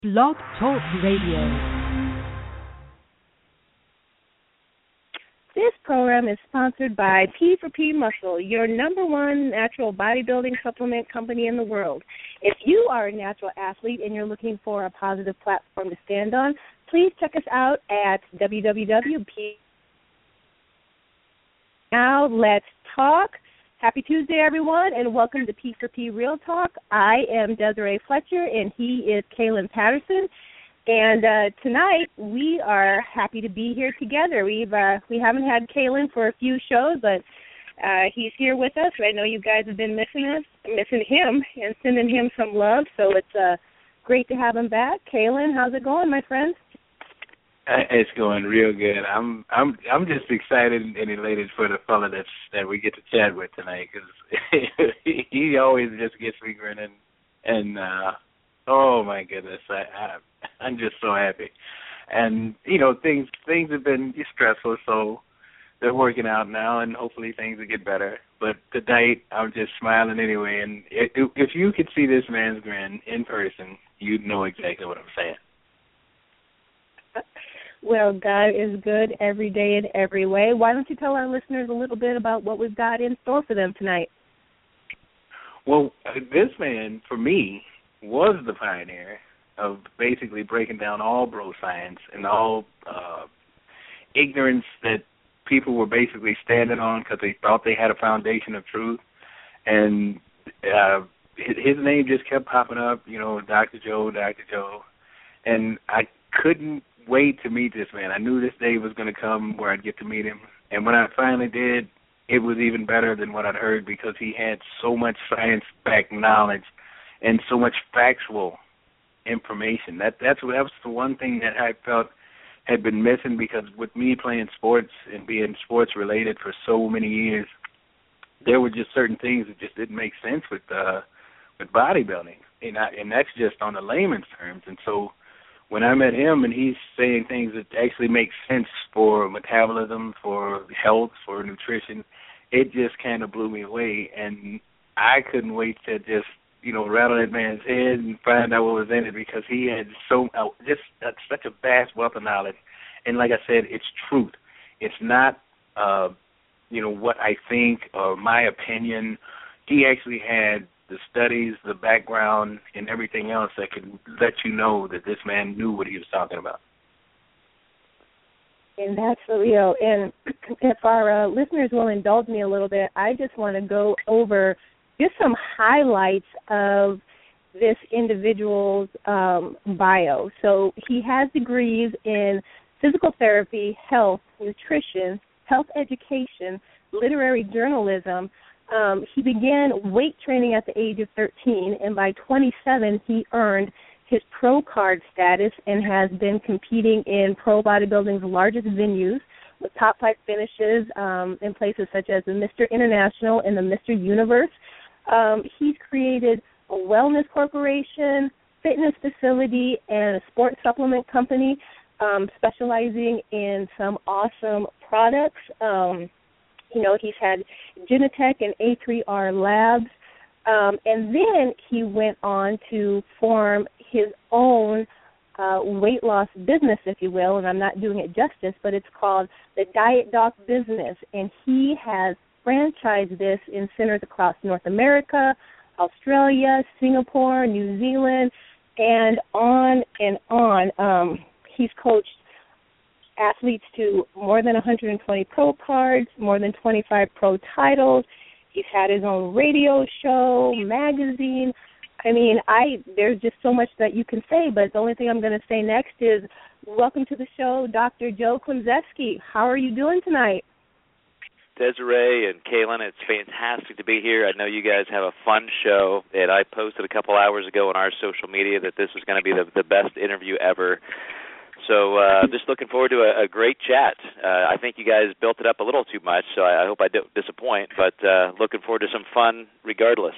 Blog Talk Radio. This program is sponsored by P4P Muscle, your number one natural bodybuilding supplement company in the world. If you are a natural athlete and you're looking for a positive platform to stand on, please check us out at www.p. Now let's talk. Happy Tuesday, everyone, and welcome to P4P Real Talk. I am Desiree Fletcher, and he is Kaylin Patterson. And tonight we are happy to be here together. We haven't had Kaylin for a few shows, but he's here with us. I know you guys have been missing him, and sending him some love. So it's great to have him back. Kaylin, how's it going, my friend? It's going real good. I'm just excited and elated for the fella that we get to chat with tonight, because he always just gets me grinning, and oh my goodness, I'm just so happy. And you know, things have been stressful, so they're working out now, and hopefully things will get better. But tonight, I'm just smiling anyway. And if you could see this man's grin in person, you'd know exactly what I'm saying. Well, God is good every day in every way. Why don't you tell our listeners a little bit about what we've got in store for them tonight? Well, this man, for me, was the pioneer of basically breaking down all bro science and all ignorance that people were basically standing on because they thought they had a foundation of truth. And his name just kept popping up, you know, Dr. Joe. And I couldn't wait to meet this man. I knew this day was going to come where I'd get to meet him. And when I finally did, it was even better than what I'd heard, because he had so much science-backed knowledge and so much factual information. That was the one thing that I felt had been missing, because with me playing sports and being sports related for so many years, there were just certain things that just didn't make sense with bodybuilding, and that's just on the layman's terms. And so when I met him and he's saying things that actually make sense for metabolism, for health, for nutrition, it just kind of blew me away, and I couldn't wait to just, you know, rattle that man's head and find out what was in it, because he had such a vast wealth of knowledge. And like I said, it's truth. It's not, what I think or my opinion. He actually had the studies, the background, and everything else that could let you know that this man knew what he was talking about. And that's for real. And if our listeners will indulge me a little bit, I just want to go over just some highlights of this individual's bio. So he has degrees in physical therapy, health, nutrition, health education, literary journalism. He began weight training at the age of 13, and by 27, he earned his pro card status and has been competing in pro bodybuilding's largest venues with top 5 finishes in places such as the Mr. International and the Mr. Universe. He's created a wellness corporation, fitness facility, and a sports supplement company specializing in some awesome products. He's had Genetech and A3R Labs. And then he went on to form his own weight loss business, if you will, and I'm not doing it justice, but it's called the Diet Doc Business. And he has franchised this in centers across North America, Australia, Singapore, New Zealand, and on and on. He's coached athletes to more than 120 pro cards, more than 25 pro titles. He's had his own radio show, magazine. I mean, there's just so much that you can say, but the only thing I'm going to say next is welcome to the show, Dr. Joe Klemczewski. How are you doing tonight? Desiree and Kaylin, it's fantastic to be here. I know you guys have a fun show, and I posted a couple hours ago on our social media that this was going to be the best interview ever. So just looking forward to a great chat. I think you guys built it up a little too much, so I hope I don't disappoint, but looking forward to some fun regardless.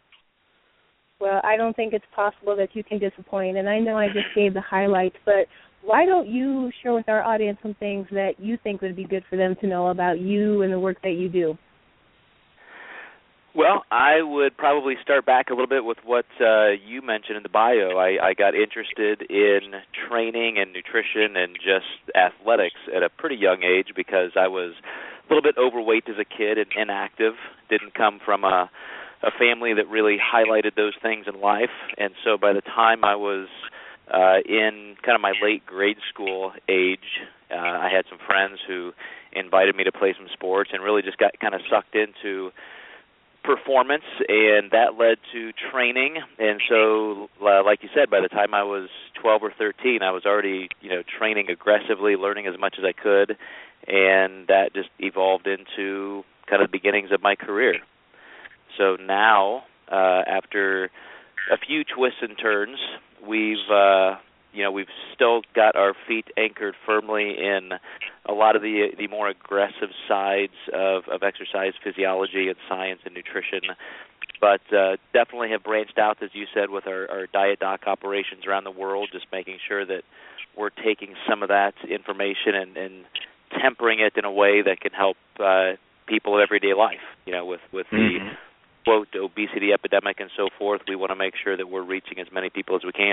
Well, I don't think it's possible that you can disappoint, and I know I just gave the highlights, but why don't you share with our audience some things that you think would be good for them to know about you and the work that you do? Well, I would probably start back a little bit with what you mentioned in the bio. I got interested in training and nutrition and just athletics at a pretty young age because I was a little bit overweight as a kid and inactive. Didn't come from a family that really highlighted those things in life. And so by the time I was in kind of my late grade school age, I had some friends who invited me to play some sports and really just got kind of sucked into performance, and that led to training. And so, like you said, by the time I was 12 or 13, I was already, training aggressively, learning as much as I could, and that just evolved into kind of the beginnings of my career. So now, after a few twists and turns, we've still got our feet anchored firmly in a lot of the more aggressive sides of exercise physiology and science and nutrition, but definitely have branched out, as you said, with our Diet Doc operations around the world, just making sure that we're taking some of that information and tempering it in a way that can help people in everyday life. With the quote obesity epidemic and so forth, we want to make sure that we're reaching as many people as we can.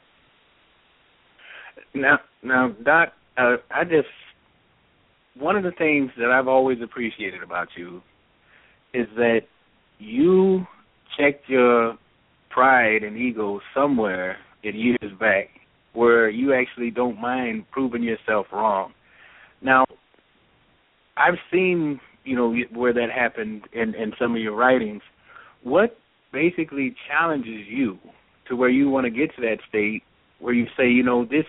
Now, Doc, one of the things that I've always appreciated about you is that you checked your pride and ego somewhere in years back where you actually don't mind proving yourself wrong. Now, I've seen, where that happened in some of your writings. What basically challenges you to where you want to get to that state where you say, this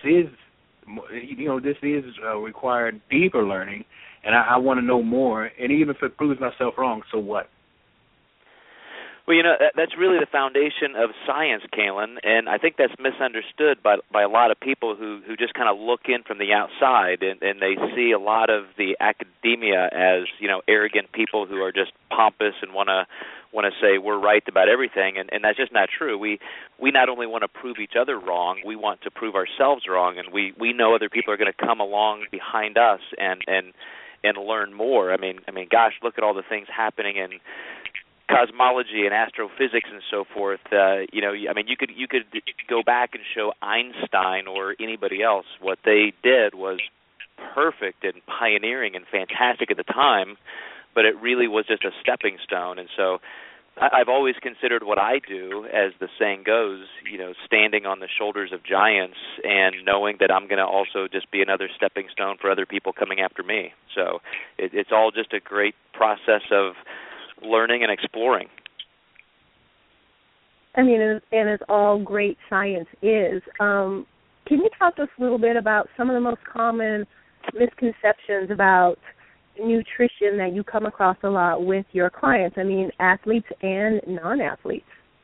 is required deeper learning, and I want to know more, and even if it proves myself wrong, so what? Well, that's really the foundation of science, Kalen, and I think that's misunderstood by a lot of people who just kind of look in from the outside, and they see a lot of the academia as, arrogant people who are just pompous and want to say we're right about everything, and that's just not true. We not only want to prove each other wrong, we want to prove ourselves wrong, and we know other people are going to come along behind us and learn more. I mean, gosh, look at all the things happening in cosmology and astrophysics and so forth. You could go back and show Einstein or anybody else what they did was perfect and pioneering and fantastic at the time, but it really was just a stepping stone. And so I've always considered what I do, as the saying goes, standing on the shoulders of giants and knowing that I'm going to also just be another stepping stone for other people coming after me. So it's all just a great process of learning and exploring. I mean, and it's all great science is. Can you talk to us a little bit about some of the most common misconceptions about nutrition that you come across a lot with your clients? I mean, athletes and non-athletes.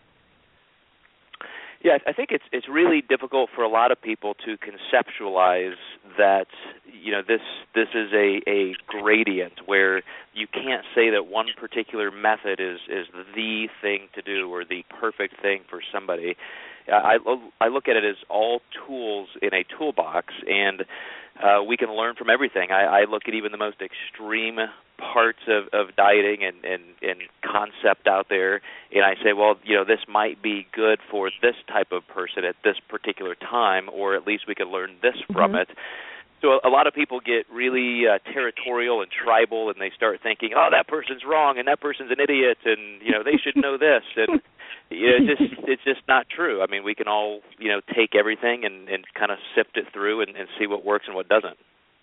Yeah, I think it's really difficult for a lot of people to conceptualize that, this is a gradient where you can't say that one particular method is the thing to do or the perfect thing for somebody. I look at it as all tools in a toolbox, and we can learn from everything. I look at even the most extreme parts of dieting and concept out there, and I say, well, this might be good for this type of person at this particular time, or at least we could learn this from it. So a lot of people get really territorial and tribal, and they start thinking, oh, that person's wrong, and that person's an idiot, and they should know this, and it's just not true. I mean, we can all take everything and kind of sift it through and see what works and what doesn't.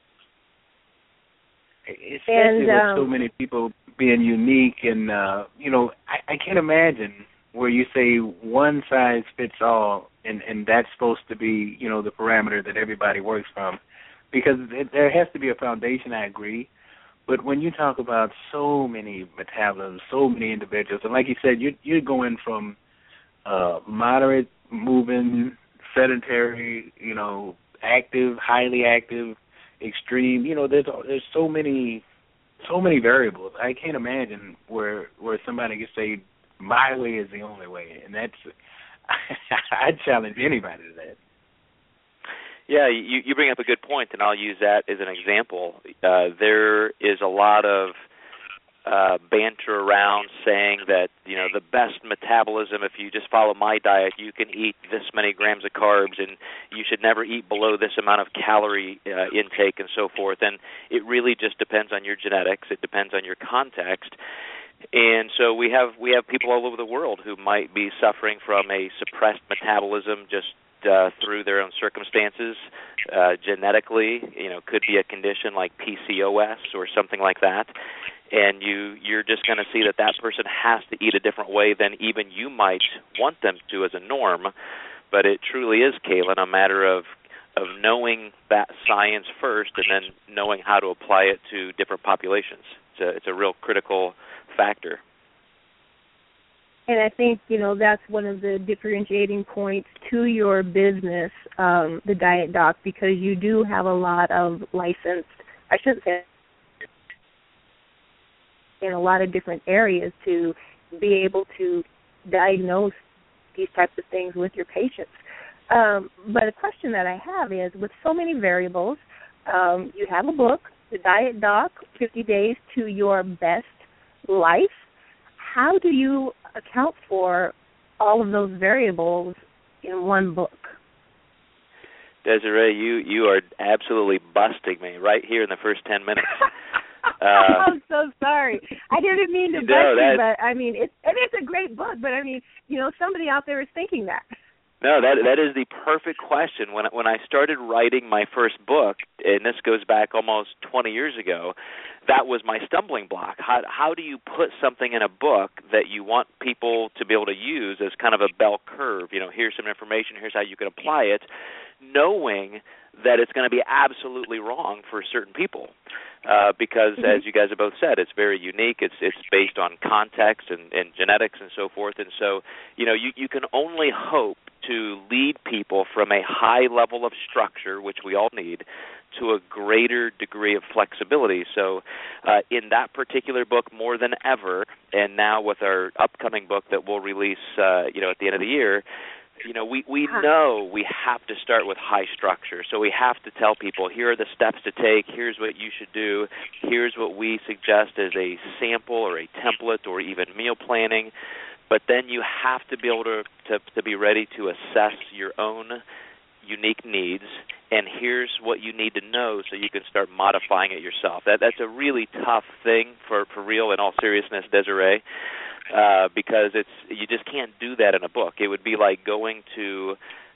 Especially with so many people being unique, and I can't imagine where you say one size fits all, and that's supposed to be the parameter that everybody works from, because there has to be a foundation. I agree, but when you talk about so many metabolisms, so many individuals, and like you said, you're going from moderate moving, sedentary, active, highly active, extreme. There's so many variables. I can't imagine where somebody can say my way is the only way, and that's I'd challenge anybody to that. Yeah, you bring up a good point, and I'll use that as an example. There is a lot of banter around saying that, the best metabolism, if you just follow my diet, you can eat this many grams of carbs and you should never eat below this amount of calorie intake and so forth. And it really just depends on your genetics. It depends on your context. And so we have people all over the world who might be suffering from a suppressed metabolism just through their own circumstances. Genetically, could be a condition like PCOS or something like that. And you're just going to see that person has to eat a different way than even you might want them to as a norm. But it truly is, Kaylin, a matter of knowing that science first and then knowing how to apply it to different populations. It's a real critical factor. And I think, that's one of the differentiating points to your business, the Diet Doc, because you do have a lot of licensed, I shouldn't say, in a lot of different areas to be able to diagnose these types of things with your patients. But a question that I have is, with so many variables, you have a book, The Diet Doc, 50 Days to Your Best Life. How do you account for all of those variables in one book? Desiree, you are absolutely busting me right here in the first 10 minutes. I'm so sorry. I didn't mean to bust you, but I mean, it's a great book, but I mean, somebody out there is thinking that. No, that is the perfect question. When I started writing my first book, and this goes back almost 20 years ago, that was my stumbling block. How do you put something in a book that you want people to be able to use as kind of a bell curve? Here's some information, here's how you can apply it, knowing that it's going to be absolutely wrong for certain people. Because, as you guys have both said, it's very unique. It's based on context and genetics and so forth. And so, you can only hope to lead people from a high level of structure, which we all need, to a greater degree of flexibility. So in that particular book, more than ever, and now with our upcoming book that we'll release at the end of the year, we know we have to start with high structure. So we have to tell people, here are the steps to take, here's what you should do, here's what we suggest as a sample or a template or even meal planning. But then you have to be able to be ready to assess your own unique needs, and here's what you need to know so you can start modifying it yourself. That's a really tough thing for real, in all seriousness, Desiree. Because you just can't do that in a book. It would be like going to,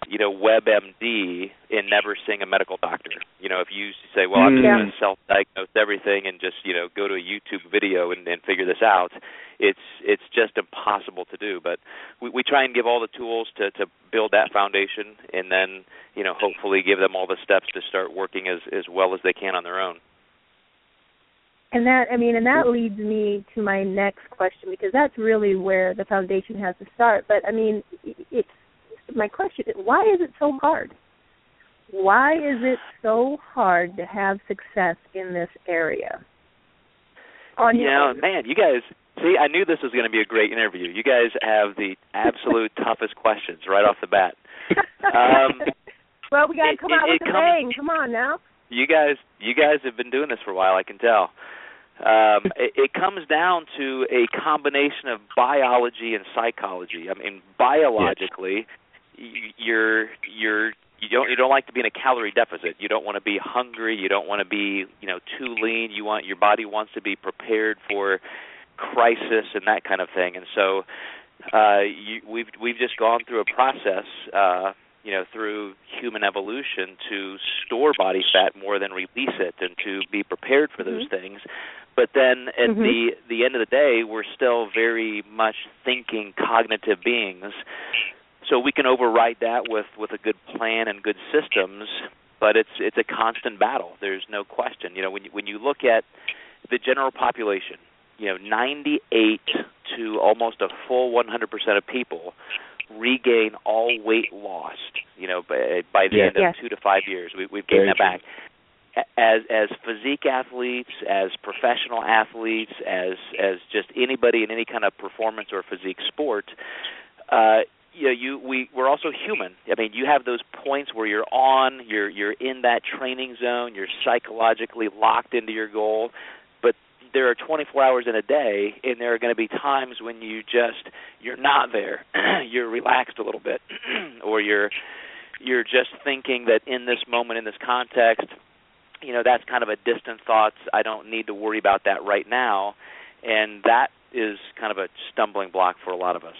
WebMD and never seeing a medical doctor. If you say, well, I'm just going to self-diagnose everything and just, go to a YouTube video and figure this out, it's just impossible to do. But we try and give all the tools to build that foundation and then, hopefully give them all the steps to start working as well as they can on their own. And that leads me to my next question, because that's really where the foundation has to start. But it's my question: why is it so hard? Why is it so hard to have success in this area? Man, you guys. See, I knew this was going to be a great interview. You guys have the absolute toughest questions right off the bat. Well, we got to come out with a bang. Come on now. You guys have been doing this for a while, I can tell. It comes down to a combination of biology and psychology. Biologically, you don't like to be in a calorie deficit. You don't want to be hungry. You don't want to be too lean. Your body wants to be prepared for crisis and that kind of thing. And so we've just gone through a process. Through human evolution to store body fat more than release it and to be prepared for those things. But then at the end of the day, we're still very much thinking cognitive beings. So we can override that with a good plan and good systems, but it's a constant battle. There's no question. When you look at the general population, 98 to almost a full 100% of people regain all weight lost, by the end of 2 to 5 years. We've gained that back. As physique athletes, as professional athletes, as just anybody in any kind of performance or physique sport, we're also human. You have those points where you're in that training zone, you're psychologically locked into your goal, but there are 24 hours in a day, and there are going to be times when you're not there. You're relaxed a little bit, or you're just thinking that in this moment, in this context, that's kind of a distant thought. I don't need to worry about that right now, and that is kind of a stumbling block for a lot of us.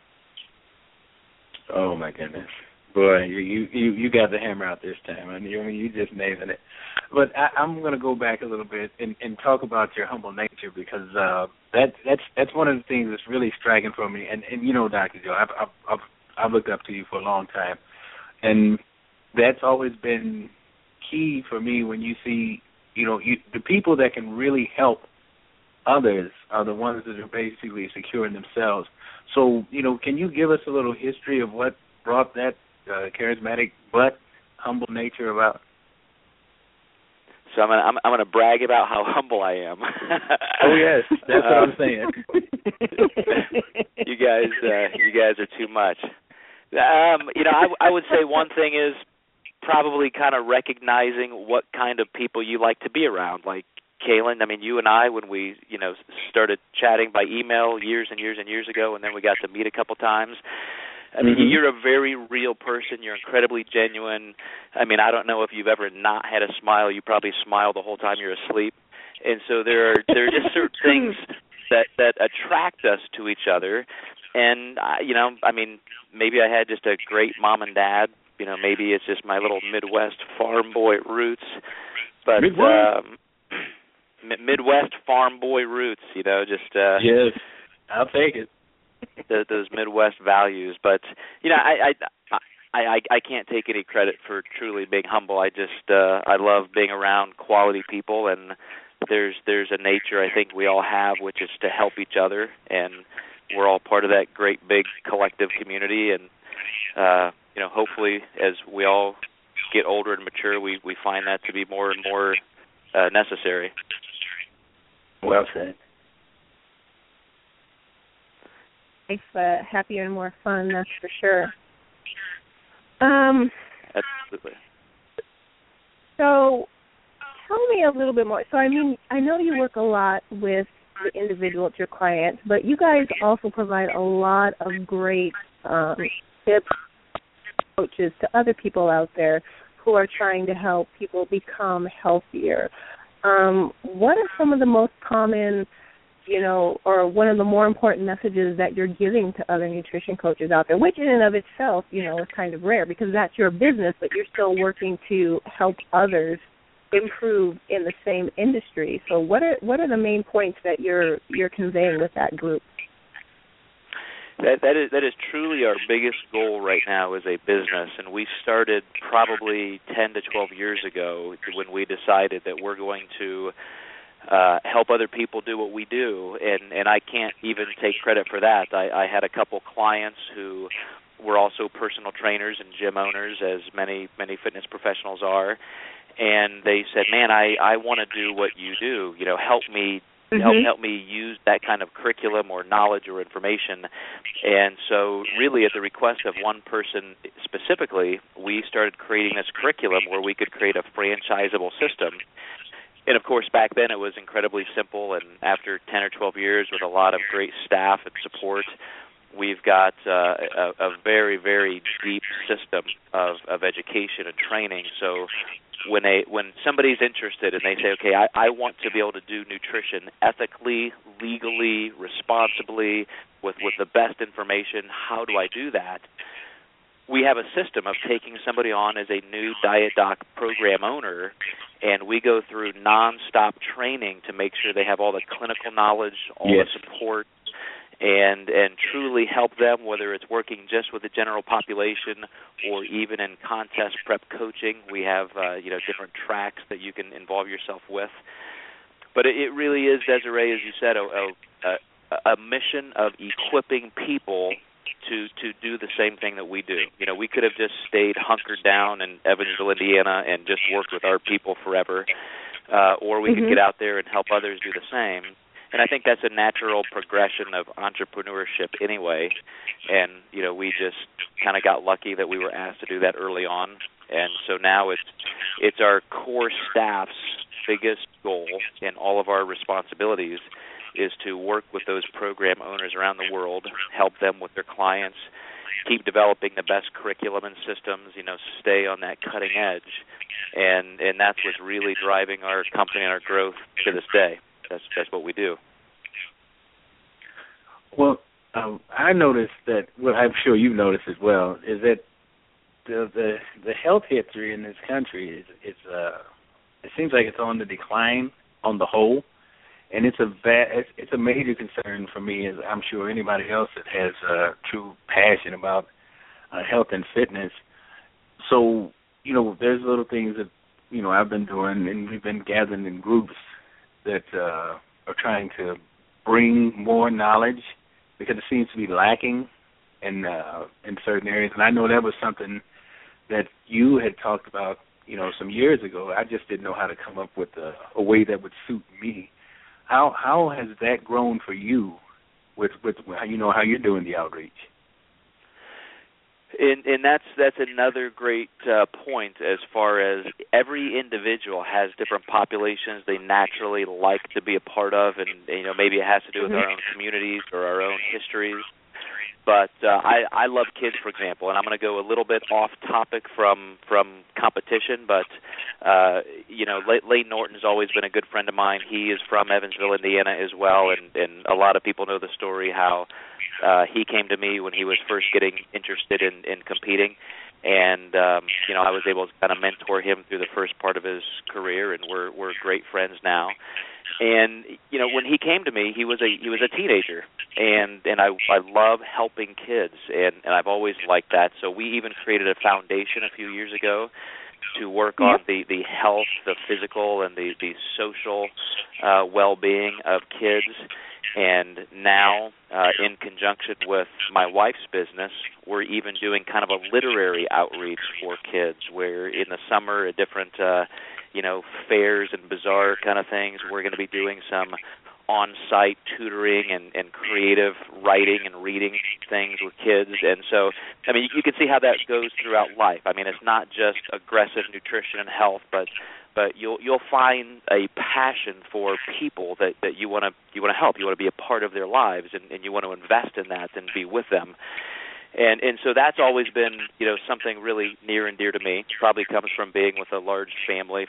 Oh my goodness, boy, you got the hammer out this time. I mean, you just nailed it. But I'm going to go back a little bit and talk about your humble nature, because that's one of the things that's really striking for me. And Dr. Joe, I've looked up to you for a long time, and that's always been key for me. When you see, the people that can really help others are the ones that are basically securing themselves. So, can you give us a little history of what brought that charismatic but humble nature about? So I'm gonna brag about how humble I am. Oh yes, that's what I'm saying. You guys are too much. I would say one thing is probably kind of recognizing what kind of people you like to be around. Like Kaylin, I mean, you and I, when we started chatting by email years and years and years ago, and then we got to meet a couple times. I mean, you're a very real person. You're incredibly genuine. I mean, I don't know if you've ever not had a smile. You probably smile the whole time you're asleep. And so there are just certain things that attract us to each other. And, I mean, maybe I had just a great mom and dad. Maybe it's just my little Midwest farm boy roots. But Midwest farm boy roots, just... yes, I'll take it. Those Midwest values, but I can't take any credit for truly being humble. I love being around quality people, and there's a nature I think we all have, which is to help each other, and we're all part of that great big collective community. And hopefully, as we all get older and mature, we find that to be more and more necessary. Well said. Happier and more fun, that's for sure. Absolutely. So tell me a little bit more. So, I mean, I know you work a lot with the individuals, your clients, but you guys also provide a lot of great tips, coaches to other people out there who are trying to help people become healthier. What are some of the most common or one of the more important messages that you're giving to other nutrition coaches out there, which in and of itself, is kind of rare because that's your business, but you're still working to help others improve in the same industry. So what are the main points that you're conveying with that group? That is truly our biggest goal right now as a business, and we started probably 10 to 12 years ago when we decided that we're going to help other people do what we do, and I can't even take credit for that. I had a couple clients who were also personal trainers and gym owners, as many fitness professionals are, and they said, "Man, I want to do what you do. Help me." Help me use that kind of curriculum or knowledge or information. And so really at the request of one person specifically, we started creating this curriculum where we could create a franchisable system. And, of course, back then it was incredibly simple, and after 10 or 12 years with a lot of great staff and support, we've got a very, very deep system of education and training. So when somebody's interested and they say, okay, I want to be able to do nutrition ethically, legally, responsibly, with the best information, how do I do that? We have a system of taking somebody on as a new Diet Doc program owner, and we go through nonstop training to make sure they have all the clinical knowledge, all the support, and truly help them, whether it's working just with the general population or even in contest prep coaching. We have different tracks that you can involve yourself with. But it really is, Desiree, as you said, a mission of equipping people to do the same thing that we do. We could have just stayed hunkered down in Evansville, Indiana, and just worked with our people forever, or we could get out there and help others do the same. And I think that's a natural progression of entrepreneurship anyway. And, we just kind of got lucky that we were asked to do that early on. And so now it's our core staff's biggest goal in all of our responsibilities is to work with those program owners around the world, help them with their clients, keep developing the best curriculum and systems, stay on that cutting edge. And that's what's really driving our company and our growth to this day. That's what we do. Well, I noticed that, well, I'm sure you've noticed as well, is that the health history in this country is it seems like it's on the decline on the whole, and it's a major concern for me, as I'm sure anybody else that has a true passion about health and fitness. So, there's little things that I've been doing, and we've been gathering in groups that are trying to bring more knowledge, because it seems to be lacking in certain areas. And I know that was something that you had talked about, some years ago. I just didn't know how to come up with a way that would suit me. How has that grown for you with how you're doing the outreach? And that's another great point, as far as every individual has different populations they naturally like to be a part of, and maybe it has to do with our own communities or our own histories. But I love kids, for example, and I'm going to go a little bit off topic from competition, but Layton Norton's always been a good friend of mine. He is from Evansville, Indiana as well, and a lot of people know the story how he came to me when he was first getting interested in competing, and I was able to kind of mentor him through the first part of his career, and we're great friends now. And when he came to me, he was a teenager, and I love helping kids, and I've always liked that. So we even created a foundation a few years ago to work on the health, the physical, and the social well-being of kids. And now, in conjunction with my wife's business, we're even doing kind of a literary outreach for kids, where in the summer at different fairs and bazaar kind of things, we're going to be doing some on-site tutoring and creative writing and reading things with kids. And so, you can see how that goes throughout life. It's not just aggressive nutrition and health, but you'll find a passion for people that you want to help. You want to be a part of their lives, and you want to invest in that and be with them. And so that's always been, something really near and dear to me. It probably comes from being with a large family,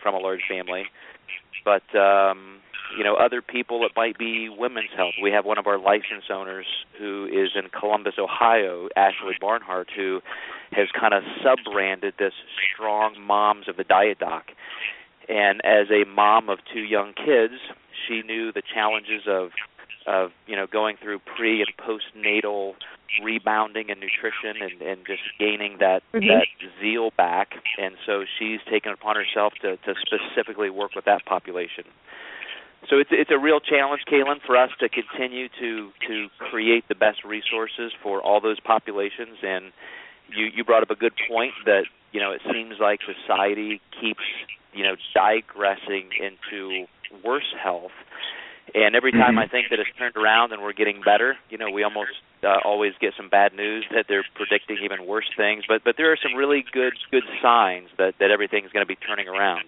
But, other people, it might be women's health. We have one of our license owners who is in Columbus, Ohio, Ashley Barnhart, who has kind of sub-branded this Strong Moms of the Diet Doc. And as a mom of two young kids, she knew the challenges of going through pre- and postnatal rebounding and nutrition and just gaining that zeal back. And so she's taken it upon herself to specifically work with that population. So it's a real challenge, Kaylin, for us to continue to create the best resources for all those populations. And you brought up a good point that, it seems like society keeps, digressing into worse health. And every time I think that it's turned around and we're getting better, we almost always get some bad news that they're predicting even worse things. But there are some really good signs that everything's going to be turning around.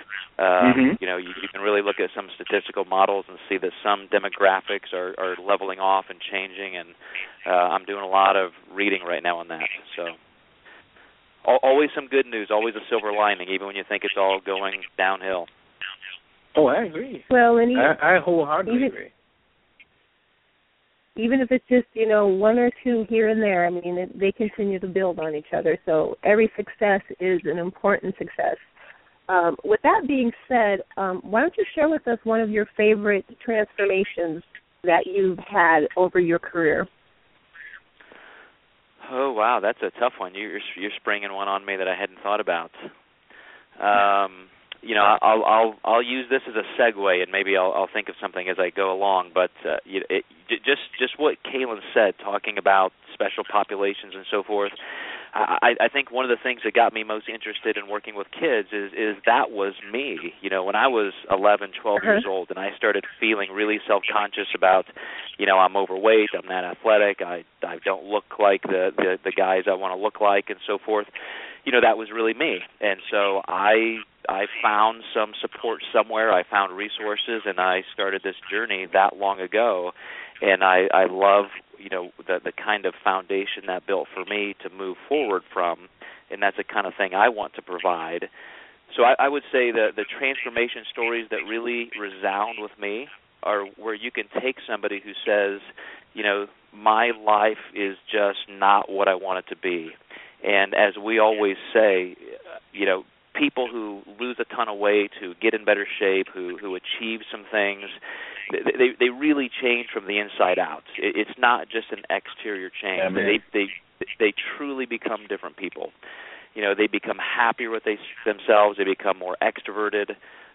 You can really look at some statistical models and see that some demographics are leveling off and changing, and I'm doing a lot of reading right now on that. So always some good news, always a silver lining, even when you think it's all going downhill. Oh, I agree. Well, and I wholeheartedly agree. Even if it's just, one or two here and there, they continue to build on each other. So every success is an important success. With that being said, why don't you share with us one of your favorite transformations that you've had over your career? Oh, wow, that's a tough one. You're springing one on me that I hadn't thought about. I'll use this as a segue, and maybe I'll think of something as I go along. But just what Kaylin said, talking about special populations and so forth, I think one of the things that got me most interested in working with kids is that was me. When I was 11, 12 years old, and I started feeling really self-conscious about, I'm overweight, I'm not athletic, I don't look like the guys I want to look like, and so forth. that was really me. And so I found some support somewhere. I found resources, and I started this journey that long ago. And I love, the kind of foundation that built for me to move forward from, and that's the kind of thing I want to provide. So I would say the transformation stories that really resound with me are where you can take somebody who says, my life is just not what I want it to be. And as we always say, people who lose a ton of weight, who get in better shape, who achieve some things, they really change from the inside out. It's not just an exterior change. Yeah, they truly become different people. They become happier with themselves. They become more extroverted.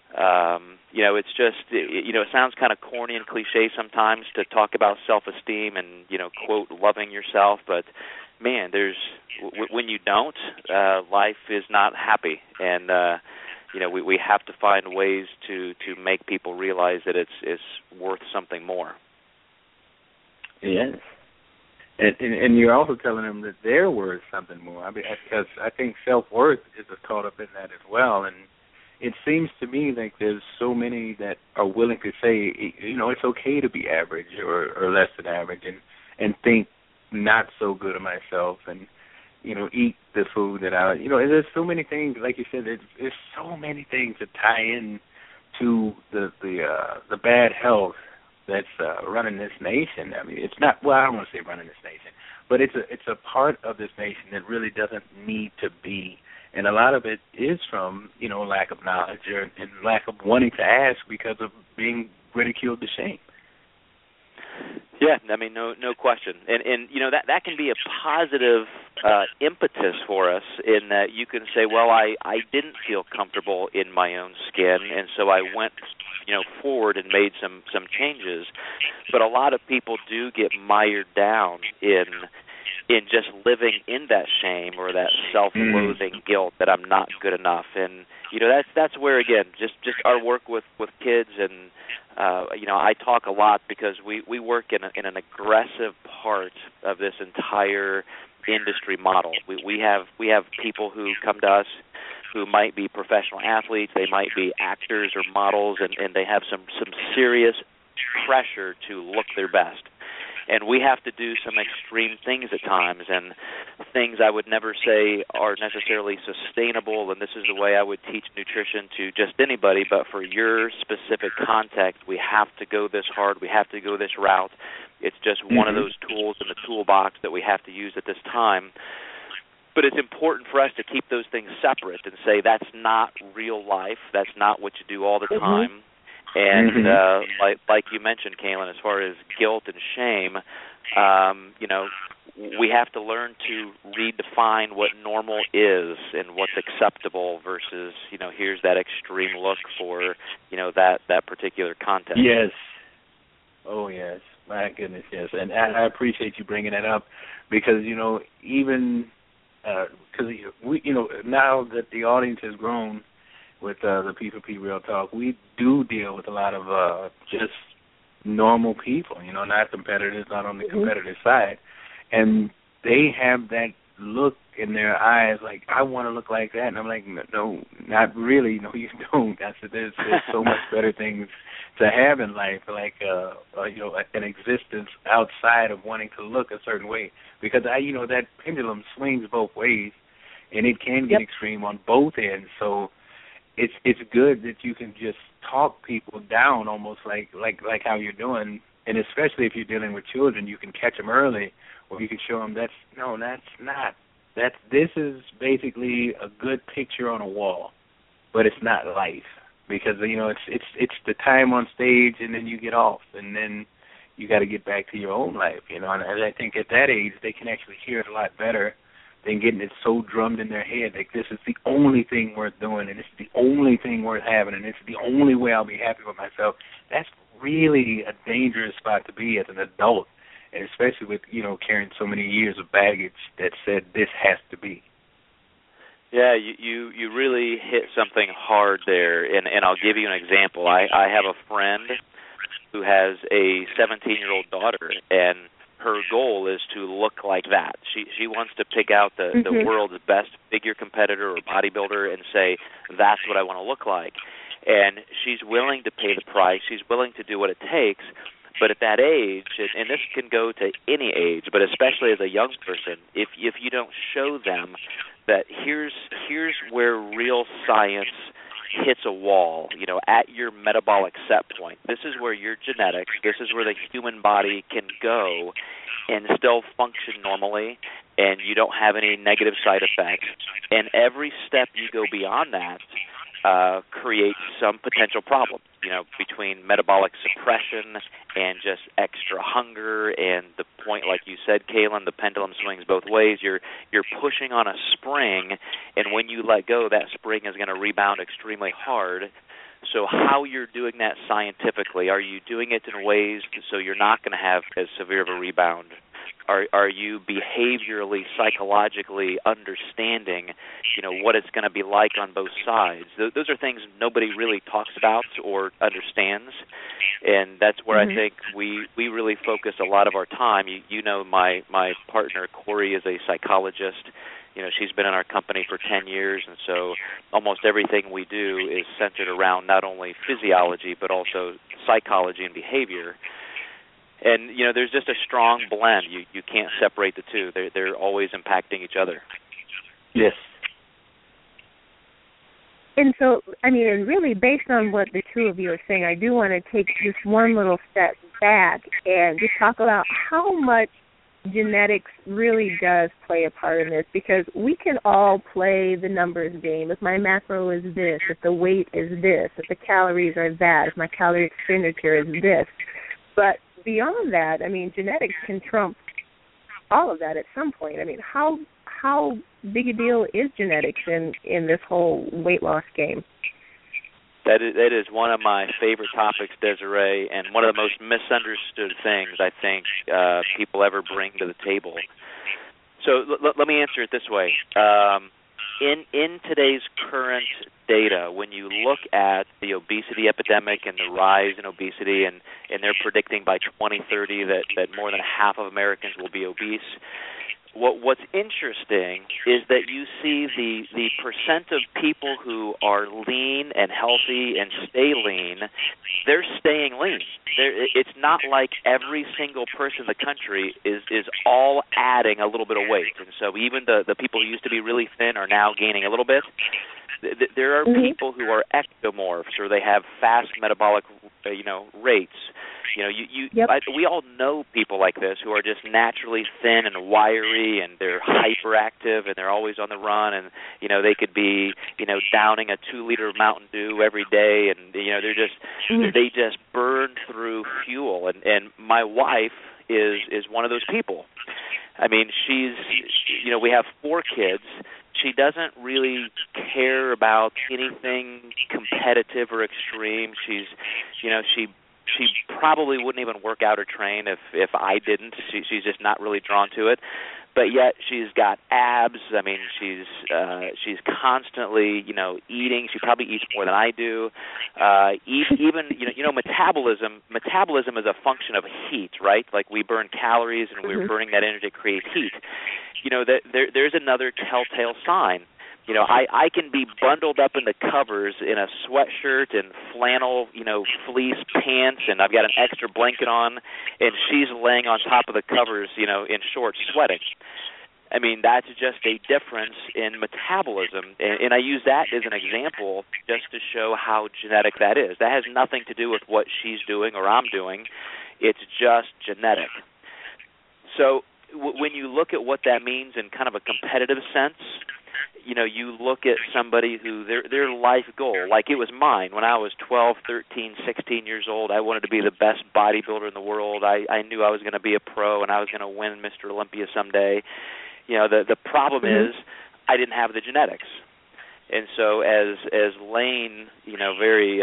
It's just, it sounds kind of corny and cliche sometimes to talk about self-esteem and, quote, loving yourself. But, man, when you don't, life is not happy. And, we have to find ways to make people realize that it's worth something more. Yes. And you're also telling them that they're worth something more. I mean, because I think self-worth is caught up in that as well. And it seems to me like there's so many that are willing to say, it's okay to be average or less than average and think not so good of myself and, eat the food that I, there's so many things, like you said, there's so many things that tie in to the bad health that's running this nation. I mean, it's not, well, I don't want to say running this nation, but it's a part of this nation that really doesn't need to be. And a lot of it is from, lack of knowledge and lack of wanting to ask because of being ridiculed to shame. Yeah, I mean, no question. And that can be a positive impetus for us in that you can say, well, I didn't feel comfortable in my own skin, and so I went forward and made some changes. But a lot of people do get mired down in just living in that shame or that self-loathing guilt that I'm not good enough. And that's where, again, just our work with kids and I talk a lot because we work in an aggressive part of this entire industry model. We have people who come to us who might be professional athletes, they might be actors or models, and they have some serious pressure to look their best. And we have to do some extreme things at times, and things I would never say are necessarily sustainable, and this is the way I would teach nutrition to just anybody, but for your specific context, we have to go this hard, we have to go this route. It's just one of those tools in the toolbox that we have to use at this time. But it's important for us to keep those things separate and say that's not real life, that's not what you do all the time. And like you mentioned, Kaylin, as far as guilt and shame, we have to learn to redefine what normal is and what's acceptable versus, here's that extreme look for, that particular context. Yes. Oh, yes. My goodness, yes. And I appreciate you bringing that up because, even because, now that the audience has grown, with the P4P Real Talk, we do deal with a lot of just normal people, not competitors, not on the competitive side. And they have that look in their eyes like, I want to look like that. And I'm like, no, not really. No, you don't. There's so much better things to have in life, like, an existence outside of wanting to look a certain way. Because, that pendulum swings both ways, and it can get extreme on both ends. So, it's good that you can just talk people down almost like how you're doing, and especially if you're dealing with children, you can catch them early, or you can show them that's not. This is basically a good picture on a wall, but it's not life because it's the time on stage, and then you get off, and then you got to get back to your own life, And I think at that age they can actually hear it a lot better than getting it so drummed in their head like this is the only thing worth doing and this is the only thing worth having and this is the only way I'll be happy with myself. That's really a dangerous spot to be as an adult, and especially with, carrying so many years of baggage that said this has to be. Yeah, you really hit something hard there, and I'll give you an example. I have a friend who has a 17-year-old daughter, and her goal is to look like that. She wants to pick out the world's best figure competitor or bodybuilder and say, that's what I want to look like. And she's willing to pay the price. She's willing to do what it takes. But at that age, and this can go to any age, but especially as a young person, if you don't show them that here's where real science hits a wall, at your metabolic set point. This is where your genetics, this is where the human body can go and still function normally, and you don't have any negative side effects. And every step you go beyond that creates some potential problem, between metabolic suppression and just extra hunger, and the point, like you said, Kaylin, the pendulum swings both ways. You're pushing on a spring, and when you let go, that spring is going to rebound extremely hard. So how you're doing that scientifically, are you doing it in ways so you're not going to have as severe of a rebound? Are you behaviorally, psychologically understanding, what it's going to be like on both sides? Those are things nobody really talks about or understands, and that's where I think we really focus a lot of our time. My partner, Corey, is a psychologist. She's been in our company for 10 years, and so almost everything we do is centered around not only physiology but also psychology and behavior. And, there's just a strong blend. You can't separate the two. They're always impacting each other. Yes. And so, and really based on what the two of you are saying, I do want to take just one little step back and just talk about how much genetics really does play a part in this, because we can all play the numbers game. If my macro is this, if the weight is this, if the calories are that, if my calorie expenditure is this. But beyond that, genetics can trump all of that at some point. How big a deal is genetics in this whole weight loss game? That is one of my favorite topics, Desiree, and one of the most misunderstood things I think people ever bring to the table. So let me answer it this way. In today's current data, when you look at the obesity epidemic and the rise in obesity, and they're predicting by 2030 that more than half of Americans will be obese, what's interesting is that you see the percent of people who are lean and healthy and stay lean, they're staying lean. It's not like every single person in the country is all adding a little bit of weight. And so even the people who used to be really thin are now gaining a little bit. There are people who are ectomorphs, or they have fast metabolic rates. We all know people like this who are just naturally thin and wiry, and they're hyperactive, and they're always on the run, and they could be downing a 2-liter Mountain Dew every day, and they just burn through fuel. And my wife is one of those people. She's we have 4 kids. She doesn't really care about anything competitive or extreme. She probably wouldn't even work out or train if I didn't. She's just not really drawn to it. But yet she's got abs. She's constantly eating. She probably eats more than I do. Even metabolism is a function of heat, right? Like we burn calories, and we're burning that energy to create heat. There's another telltale sign. I can be bundled up in the covers in a sweatshirt and flannel, fleece pants, and I've got an extra blanket on, and she's laying on top of the covers, in shorts, sweating. That's just a difference in metabolism, and I use that as an example just to show how genetic that is. That has nothing to do with what she's doing or I'm doing. It's just genetic. So when you look at what that means in kind of a competitive sense, you look at somebody who their life goal, like it was mine when I was 12, 13, 16 years old. I wanted to be the best bodybuilder in the world. I knew I was going to be a pro and I was going to win Mr. Olympia someday. The problem is I didn't have the genetics. And so as Lane, very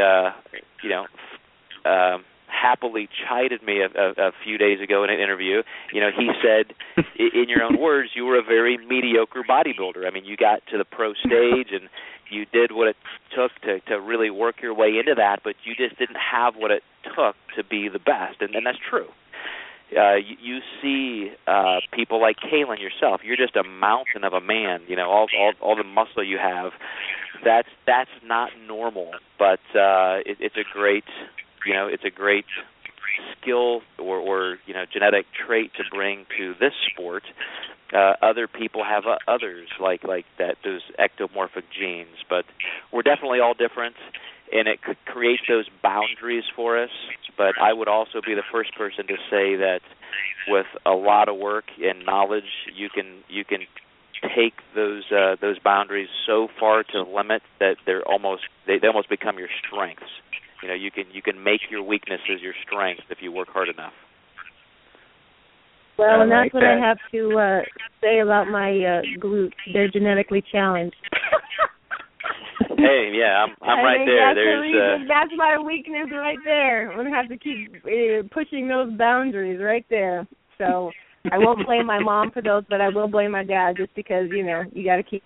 happily chided me a few days ago in an interview. He said, in your own words, you were a very mediocre bodybuilder. You got to the pro stage and you did what it took to really work your way into that, but you just didn't have what it took to be the best, and that's true. You see people like Kalen yourself. You're just a mountain of a man. You know, all the muscle you have. That's not normal, but it's a great, it's a great skill or genetic trait to bring to this sport. Other people have others like that, those ectomorphic genes, but we're definitely all different, and it could create those boundaries for us. But I would also be the first person to say that with a lot of work and knowledge, you can take those boundaries so far to the limit that they almost become your strengths. You know, you can make your weaknesses your strengths if you work hard enough. Well, and that's what I have to say about my glutes. They're genetically challenged. Hey, yeah, I'm right there. That's my weakness right there. I'm going to have to keep pushing those boundaries right there. So I won't blame my mom for those, but I will blame my dad just because, you got to keep.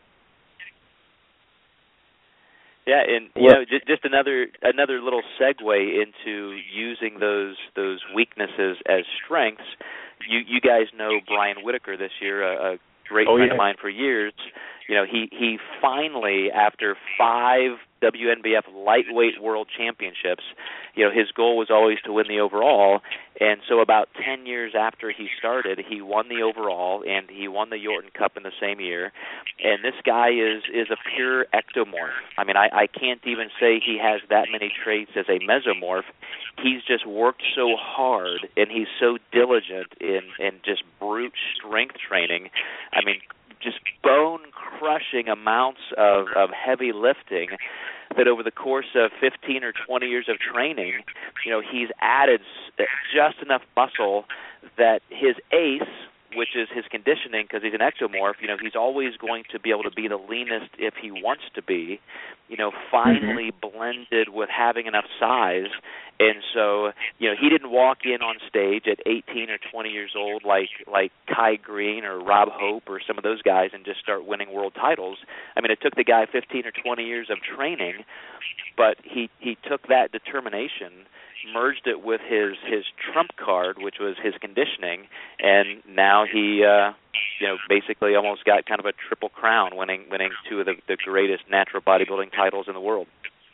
Yeah, and just another little segue into using those weaknesses as strengths. You guys know Brian Whitaker this year, a great friend of mine for years. He finally, after 5 WNBF lightweight world championships, his goal was always to win the overall, and so about 10 years after he started, he won the overall, and he won the Yorton Cup in the same year, and this guy is a pure ectomorph. I mean, I can't even say he has that many traits as a mesomorph. He's just worked so hard, and he's so diligent in just brute strength training. I mean, just bone-crushing amounts of heavy lifting that over the course of 15 or 20 years of training, he's added just enough muscle that his ace, which is his conditioning because he's an ectomorph, he's always going to be able to be the leanest if he wants to be, finally blended with having enough size. And so, he didn't walk in on stage at 18 or 20 years old like Kai Green or Rob Hope or some of those guys and just start winning world titles. I mean, it took the guy 15 or 20 years of training, but he took that determination, merged it with his trump card, which was his conditioning, and now he basically almost got kind of a triple crown, winning 2 of the greatest natural bodybuilding titles in the world.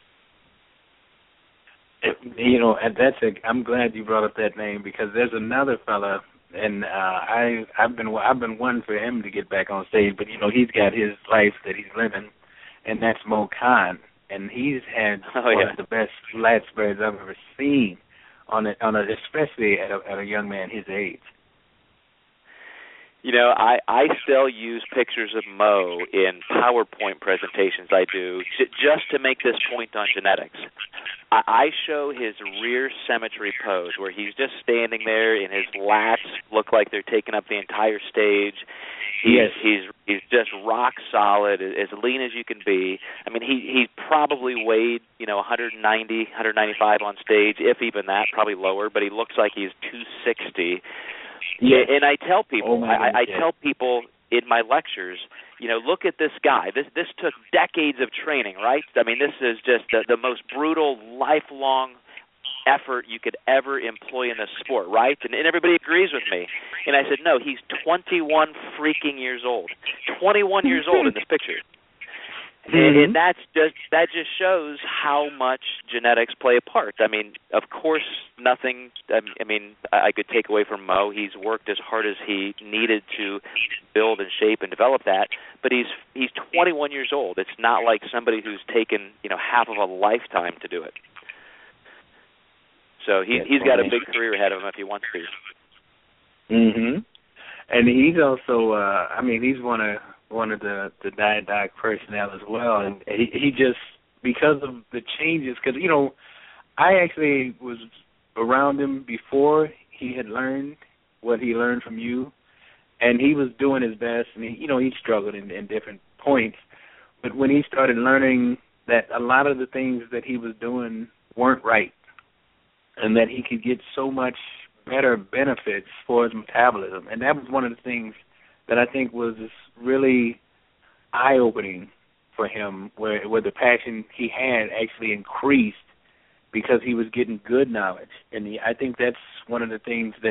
And I'm glad you brought up that name because there's another fella, and I've been wanting for him to get back on stage, but he's got his life that he's living, and that's Mo Khan. And he's had one of the best lat spreads I've ever seen especially at a young man his age. I still use pictures of Mo in PowerPoint presentations I do just to make this point on genetics. I show his rear symmetry pose where he's just standing there and his lats look like they're taking up the entire stage. He's just rock solid, as lean as you can be. I mean, he probably weighed 190, 195 on stage, if even that, probably lower. But he looks like he's 260. Yeah, and I tell people, I tell people in my lectures, look at this guy. This took decades of training, right? I mean, this is just the most brutal, lifelong effort you could ever employ in this sport, right? And everybody agrees with me. And I said, no, he's 21 freaking years old. 21 years old in this picture. And that just shows how much genetics play a part. I mean, of course, nothing. I mean, I could take away from Mo. He's worked as hard as he needed to build and shape and develop that. But he's 21 years old. It's not like somebody who's taken half of a lifetime to do it. So he's got a big career ahead of him if he wants to. And he's also, he's one of the Diet Doc personnel as well, and he just, because of the changes, because I actually was around him before he had learned what he learned from you, and he was doing his best, and he struggled in different points, but when he started learning that a lot of the things that he was doing weren't right, and that he could get so much better benefits for his metabolism, and that was one of the things that I think was really eye-opening for him, where the passion he had actually increased because he was getting good knowledge. And I think that's one of the things that's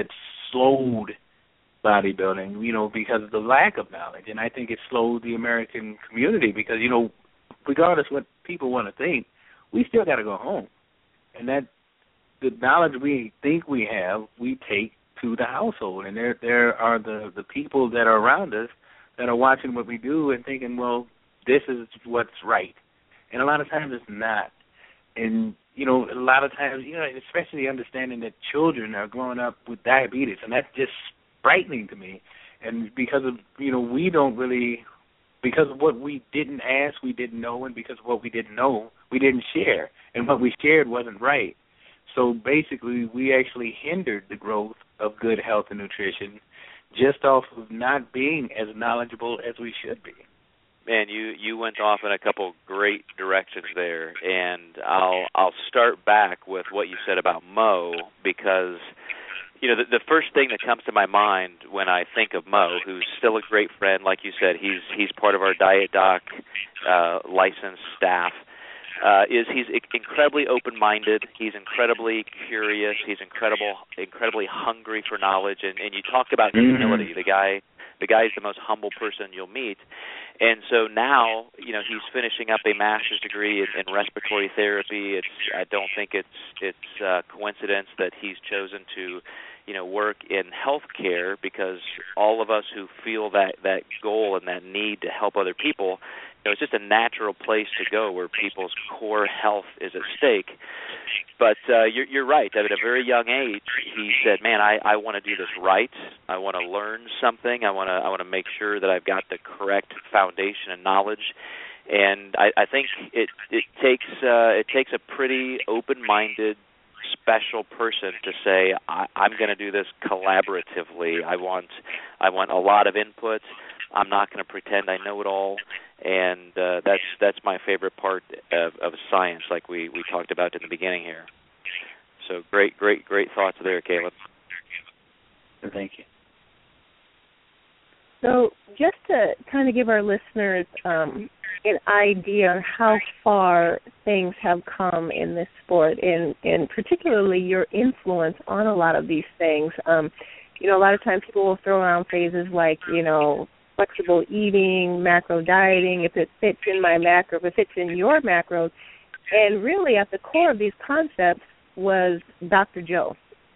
slowed bodybuilding, because of the lack of knowledge. And I think it slowed the American community because, regardless what people want to think, we still got to go home. And that the knowledge we think we have, we take to the household. And there are the people that are around us that are watching what we do and thinking, well, this is what's right. And a lot of times it's not. And, a lot of times, especially understanding that children are growing up with diabetes, and that's just frightening to me. And because of, we don't really, because of what we didn't ask, we didn't know, and because of what we didn't know, we didn't share. And what we shared wasn't right. So basically, we actually hindered the growth of good health and nutrition just off of not being as knowledgeable as we should be. Man, you went off in a couple great directions there, and I'll start back with what you said about Mo, because the first thing that comes to my mind when I think of Mo, who's still a great friend, like you said, he's part of our Diet Doc licensed staff, is he's incredibly open-minded, he's incredibly curious, he's incredibly hungry for knowledge, and you talked about humility. The guy's the most humble person you'll meet. And so now, he's finishing up a master's degree in respiratory therapy. I don't think it's coincidence that he's chosen to, work in healthcare, because all of us who feel that goal and that need to help other people, it's just a natural place to go where people's core health is at stake. But you're right. At a very young age, he said, "Man, I want to do this right. I want to learn something. I want to make sure that I've got the correct foundation and knowledge." And I think it takes a pretty open-minded, special person to say, "I'm going to do this collaboratively. I want a lot of input. I'm not going to pretend I know it all." And that's my favorite part of science, like we talked about in the beginning here. So great thoughts there, Caleb. Thank you. So just to kind of give our listeners an idea how far things have come in this sport, and particularly your influence on a lot of these things. A lot of times people will throw around phrases like, flexible eating, macro dieting, if it fits in my macro, if it fits in your macros. And really at the core of these concepts was Dr. Joe.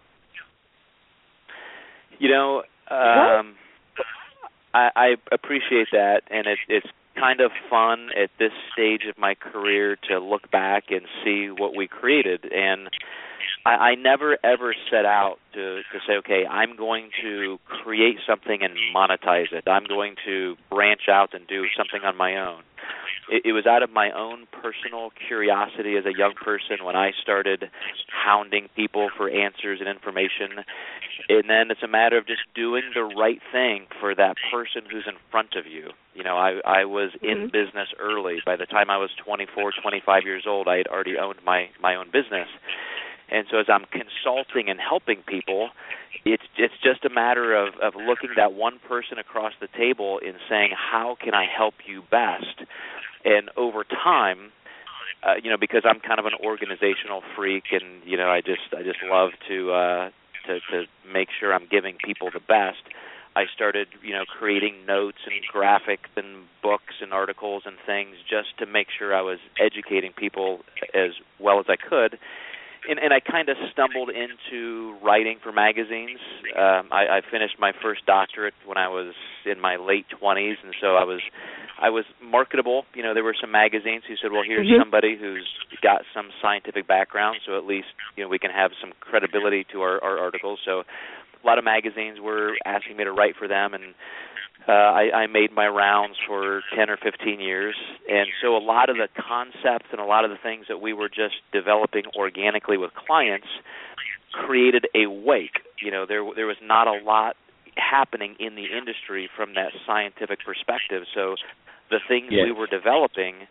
I appreciate that, and it's kind of fun at this stage of my career to look back and see what we created. And I never, ever set out to say, okay, I'm going to create something and monetize it. I'm going to branch out and do something on my own. It was out of my own personal curiosity as a young person when I started hounding people for answers and information. And then it's a matter of just doing the right thing for that person who's in front of you. I was in business early. By the time I was 24, 25 years old, I had already owned my own business. And so as I'm consulting and helping people, it's just a matter of looking that one person across the table and saying, how can I help you best? And over time, because I'm kind of an organizational freak, and I just love to make sure I'm giving people the best. I started, creating notes and graphics and books and articles and things just to make sure I was educating people as well as I could. And I kind of stumbled into writing for magazines. I finished my first doctorate when I was in my late 20s, and so I was marketable. There were some magazines who said, well, here's somebody who's got some scientific background, so at least we can have some credibility to our articles. So a lot of magazines were asking me to write for them, and I made my rounds for 10 or 15 years, and so a lot of the concepts and a lot of the things that we were just developing organically with clients created a wake. There was not a lot happening in the industry from that scientific perspective, so the things we were developing,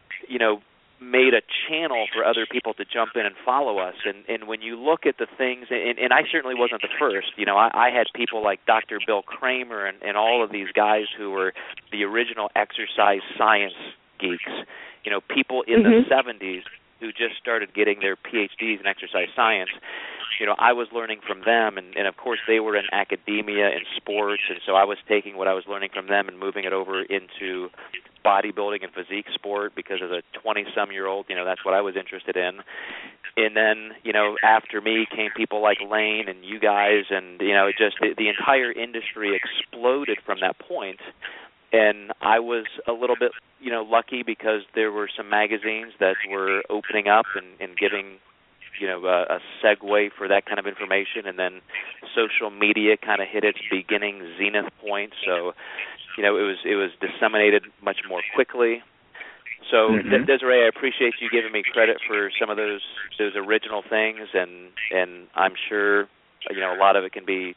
made a channel for other people to jump in and follow us. And when you look at the things, and I certainly wasn't the first, I had people like Dr. Bill Kramer and all of these guys who were the original exercise science geeks, people in the 70s who just started getting their PhDs in exercise science, I was learning from them, and of course they were in academia and sports, and so I was taking what I was learning from them and moving it over into bodybuilding and physique sport because as a 20-some-year-old, that's what I was interested in. And then, after me came people like Lane and you guys, and, just the entire industry exploded from that point. And I was a little bit, lucky because there were some magazines that were opening up and giving, a segue for that kind of information. And then social media kind of hit its beginning zenith point. So, it was disseminated much more quickly. So, Desiree, I appreciate you giving me credit for some of those original things, and I'm sure, a lot of it can be,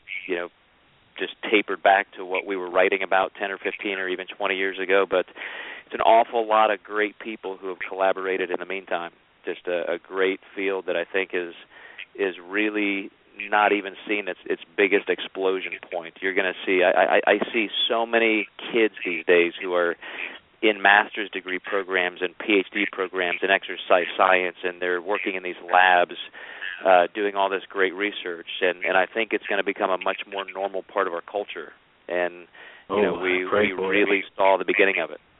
just tapered back to what we were writing about 10 or 15 or even 20 years ago, but it's an awful lot of great people who have collaborated in the meantime. Just a great field that I think is really not even seen its biggest explosion point. You're going to see, I see so many kids these days who are in master's degree programs and PhD programs in exercise science, and they're working in these labs doing all this great research, and I think it's going to become a much more normal part of our culture. And we really saw the beginning of it.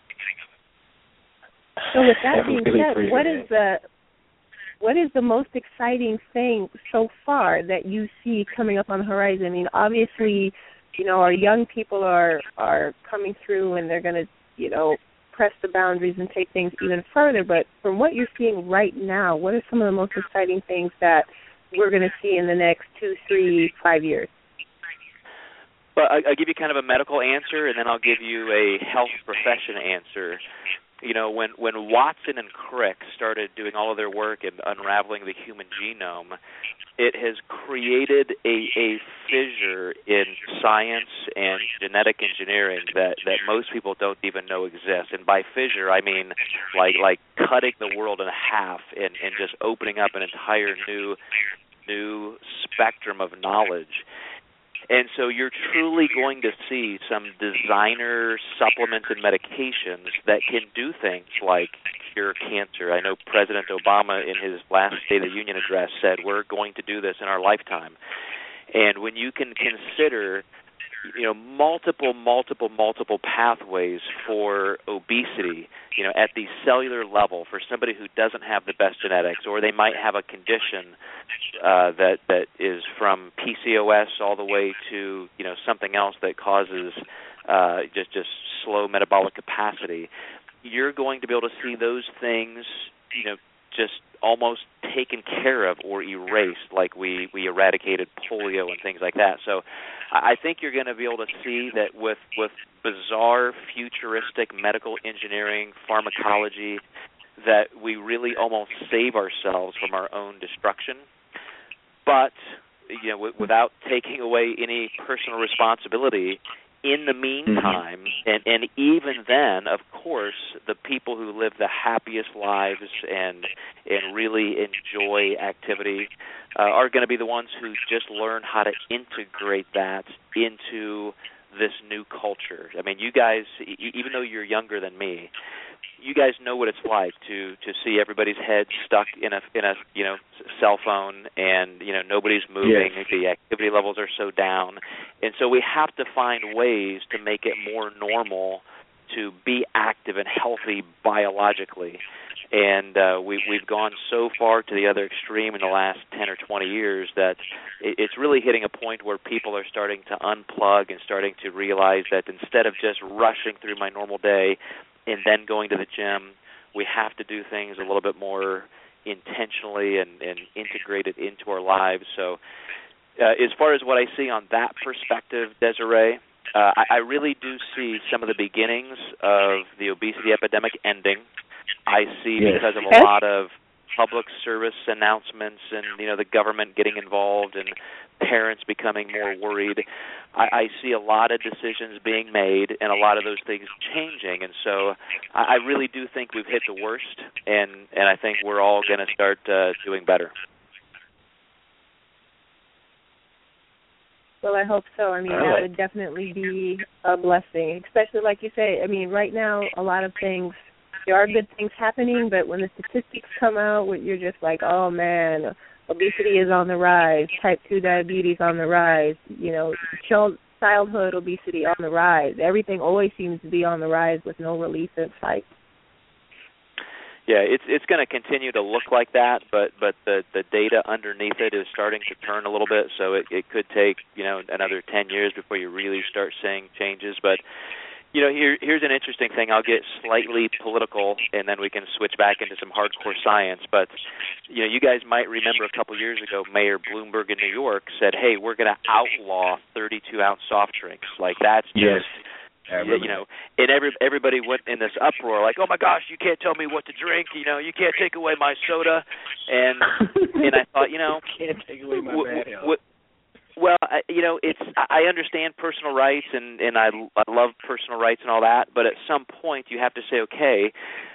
So with that being said, what is the most exciting thing so far that you see coming up on the horizon? I mean, obviously, our young people are coming through, and they're going to, press the boundaries and take things even further. But from what you're seeing right now, what are some of the most exciting things that we're going to see in the next 2, 3, 5 years? Well, I'll give you kind of a medical answer, and then I'll give you a health profession answer. When Watson and Crick started doing all of their work and unraveling the human genome, it has created a fissure in science and genetic engineering that most people don't even know exists. And by fissure, I mean like cutting the world in half and just opening up an entire new spectrum of knowledge. And so you're truly going to see some designer supplements and medications that can do things like cure cancer. I know President Obama in his last State of the Union address said we're going to do this in our lifetime. And when you can consider multiple pathways for obesity, at the cellular level for somebody who doesn't have the best genetics, or they might have a condition that is from PCOS all the way to something else that causes just slow metabolic capacity, you're going to be able to see those things just almost taken care of or erased, like we eradicated polio and things like that. So I think you're going to be able to see that with bizarre, futuristic medical engineering, pharmacology, that we really almost save ourselves from our own destruction. But without taking away any personal responsibility, in the meantime, and even then, of course, the people who live the happiest lives and really enjoy activity are going to be the ones who just learn how to integrate that into this new culture. I mean, you guys, even though you're younger than me, you guys know what it's like to see everybody's head stuck in a cell phone, and nobody's moving. Yes. The activity levels are so down, and so we have to find ways to make it more normal to be active and healthy biologically. And we've gone so far to the other extreme in the last 10 or 20 years that it's really hitting a point where people are starting to unplug and starting to realize that instead of just rushing through my normal day and then going to the gym, we have to do things a little bit more intentionally and integrate it into our lives. So as far as what I see on that perspective, Desiree, I really do see some of the beginnings of the obesity epidemic ending. I see because of a lot of public service announcements and, the government getting involved and parents becoming more worried. I see a lot of decisions being made and a lot of those things changing. And so I really do think we've hit the worst, and I think we're all going to start doing better. Well, I hope so. I mean, that would definitely be a blessing, especially like you say. I mean, right now, a lot of things there are good things happening, but when the statistics come out, you're just like, oh man, obesity is on the rise, type 2 diabetes on the rise, childhood obesity on the rise. Everything always seems to be on the rise with no relief in sight. Yeah, it's going to continue to look like that, but the data underneath it is starting to turn a little bit, so it could take, another 10 years before you really start seeing changes. But, here's an interesting thing. I'll get slightly political, and then we can switch back into some hardcore science. But, you guys might remember a couple years ago, Mayor Bloomberg in New York said, hey, we're going to outlaw 32-ounce soft drinks. Like, that's just... and everybody went in this uproar, like, oh my gosh, you can't tell me what to drink, you can't take away my soda, and I thought, can't take away my bad health. Well, I understand personal rights, and I love personal rights and all that, but at some point you have to say, okay,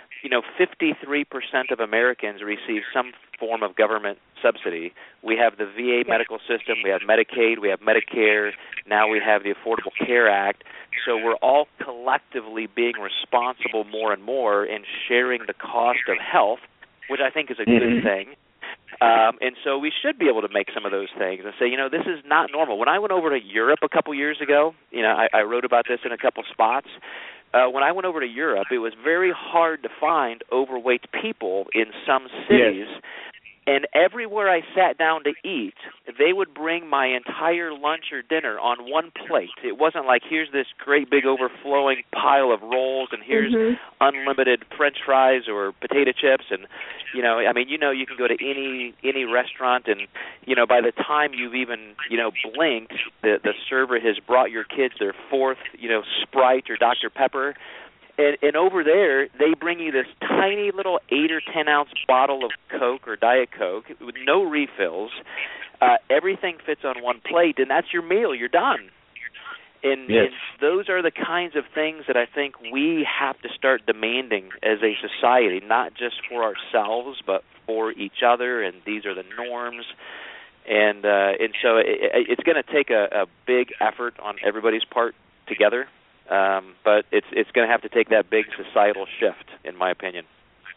53% of Americans receive some form of government subsidy. We have the VA medical system, we have Medicaid, we have Medicare, now we have the Affordable Care Act. So we're all collectively being responsible more and more in sharing the cost of health, which I think is a good thing. And so we should be able to make some of those things and say, this is not normal. When I went over to Europe a couple years ago, I wrote about this in a couple spots. When I went over to Europe, it was very hard to find overweight people in some cities. Yes. And everywhere I sat down to eat, they would bring my entire lunch or dinner on one plate. It wasn't like, here's this great big overflowing pile of rolls and here's unlimited French fries or potato chips. And, you can go to any restaurant and, by the time you've even, blinked, the server has brought your kids their fourth, Sprite or Dr. Pepper. And over there, they bring you this tiny little 8 or 10 ounce bottle of Coke or Diet Coke with no refills. Everything fits on one plate, and that's your meal. You're done. And those are the kinds of things that I think we have to start demanding as a society, not just for ourselves, but for each other. And these are the norms. And so it's going to take a big effort on everybody's part together. But it's going to have to take that big societal shift, in my opinion.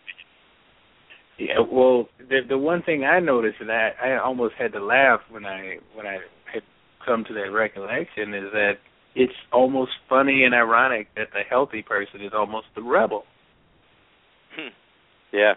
Yeah, well, the one thing I noticed, and I almost had to laugh when I had come to that recollection, is that it's almost funny and ironic that the healthy person is almost the rebel. Yeah.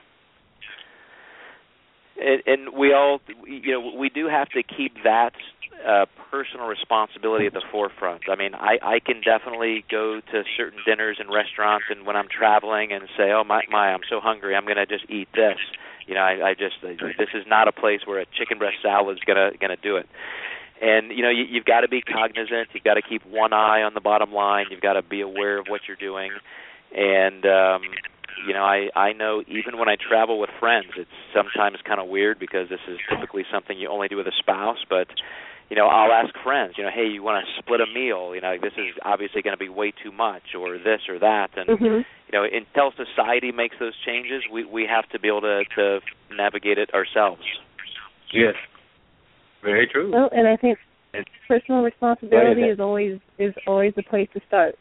And we all, we do have to keep that personal responsibility at the forefront. I mean, I can definitely go to certain dinners and restaurants, and when I'm traveling, and say, oh my, I'm so hungry, I'm going to just eat this. This is not a place where a chicken breast salad is gonna do it. And you've got to be cognizant. You've got to keep one eye on the bottom line. You've got to be aware of what you're doing. And I know even when I travel with friends, it's sometimes kind of weird because this is typically something you only do with a spouse, but I'll ask friends, hey, you want to split a meal? This is obviously going to be way too much, or this or that. And, until society makes those changes, we have to be able to navigate it ourselves. Yes. Very true. Well, and I think personal responsibility is always the place to start.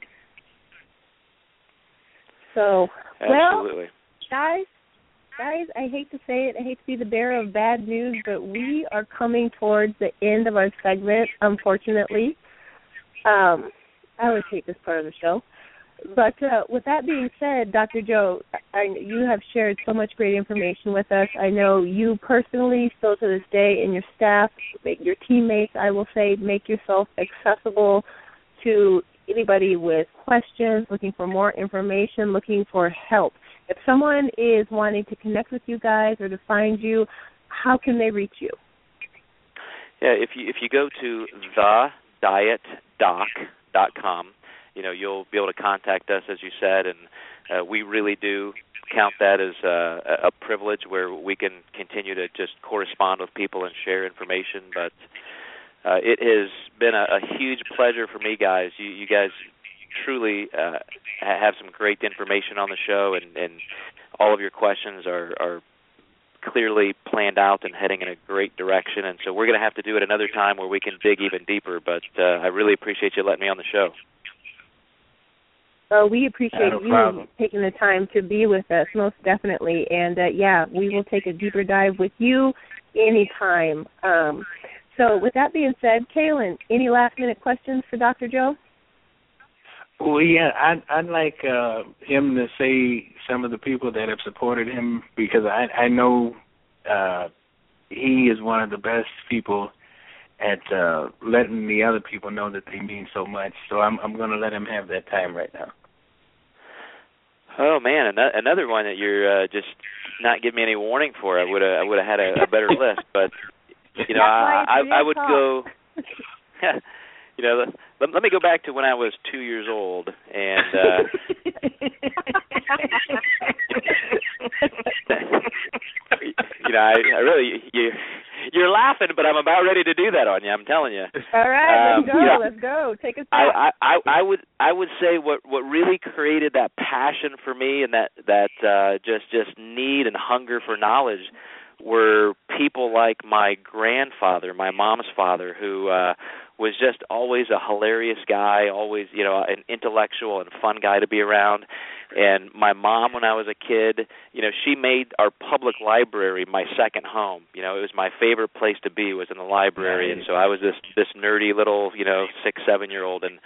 So, absolutely. Well, guys, I hate to say it, I hate to be the bearer of bad news, but we are coming towards the end of our segment, unfortunately. I always hate this part of the show. But with that being said, Dr. Joe, you have shared so much great information with us. I know you personally, still to this day, and your staff, your teammates, I will say, make yourself accessible to anybody with questions, looking for more information, looking for help. If someone is wanting to connect with you guys or to find you, how can they reach you? Yeah, if you go to thedietdoc.com, you'll be able to contact us, as you said, and we really do count that as a privilege where we can continue to just correspond with people and share information. But it has been a huge pleasure for me, guys. You guys truly have some great information on the show, and all of your questions are clearly planned out and heading in a great direction. And so we're going to have to do it another time where we can dig even deeper. But I really appreciate you letting me on the show. We appreciate you taking the time to be with us, most definitely. And, we will take a deeper dive with you anytime. So with that being said, Kaylin, any last-minute questions for Dr. Joe? Well, yeah, I'd like him to say some of the people that have supported him, because I know he is one of the best people at letting the other people know that they mean so much. So I'm going to let him have that time right now. Oh man, another one that you're just not giving me any warning for. I would have had a better list, but you know, I would go. You know, let me go back to when I was 2 years old, and you know, I really you're laughing, but I'm about ready to do that on you. I'm telling you. All right, let's go. Let's go. Take us back. I would say what really created that passion for me and that just need and hunger for knowledge were people like my grandfather, my mom's father, who was just always a hilarious guy, always, you know, an intellectual and fun guy to be around. And my mom, when I was a kid, you know, she made our public library my second home. You know, it was my favorite place to be, was in the library. And so I was this nerdy little, you know, 6-7-year-old, and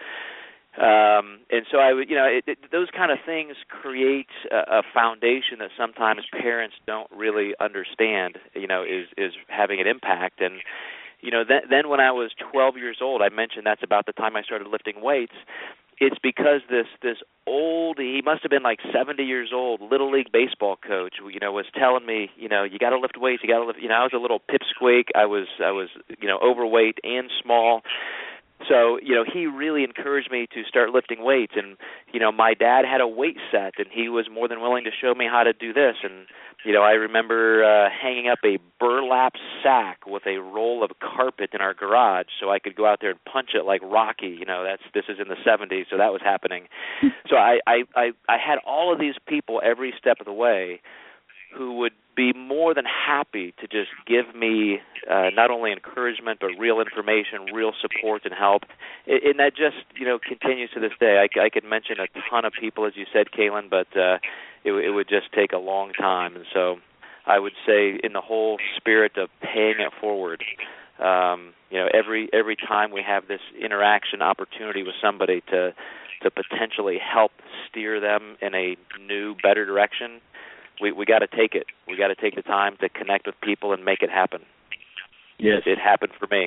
so I would, you know, those kind of things create a foundation that sometimes parents don't really understand, you know, is having an impact. And you know, then when I was 12 years old, I mentioned that's about the time I started lifting weights. It's because this old, he must have been like 70 years old, Little League baseball coach, you know, was telling me, you know, you got to lift weights, you got to lift. You know, I was a little pipsqueak. I was, you know, overweight and small. So, you know, he really encouraged me to start lifting weights. And, you know, my dad had a weight set, and he was more than willing to show me how to do this. And, you know, I remember hanging up a burlap sack with a roll of carpet in our garage so I could go out there and punch it like Rocky. You know, this is in the 70s, so that was happening. So I had all of these people every step of the way who would be more than happy to just give me not only encouragement but real information, real support and help. And that just, you know, continues to this day. I could mention a ton of people, as you said, Kaylin, but it would just take a long time. And so I would say, in the whole spirit of paying it forward, you know, every time we have this interaction opportunity with somebody to potentially help steer them in a new, better direction, we got to take it. We got to take the time to connect with people and make it happen. Yes, it happened for me.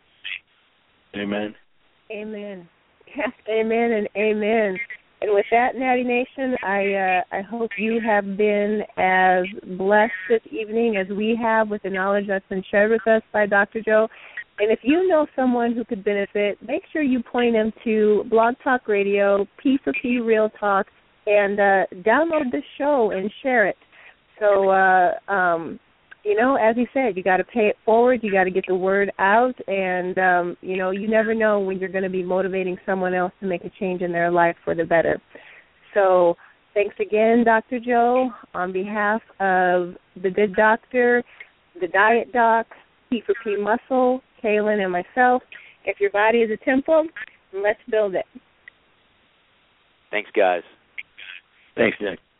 Amen. Amen. Yes, amen and amen. And with that, Natty Nation, I hope you have been as blessed this evening as we have with the knowledge that's been shared with us by Dr. Joe. And if you know someone who could benefit, make sure you point them to Blog Talk Radio, P4P Real Talk, and download this show and share it. So, you know, as he said, you got to pay it forward. You got to get the word out. And, you know, you never know when you're going to be motivating someone else to make a change in their life for the better. So thanks again, Dr. Joe, on behalf of the Good Doctor, the Diet Doc, P4P Muscle, Kaylin, and myself. If your body is a temple, let's build it. Thanks, guys. Thanks, Nick.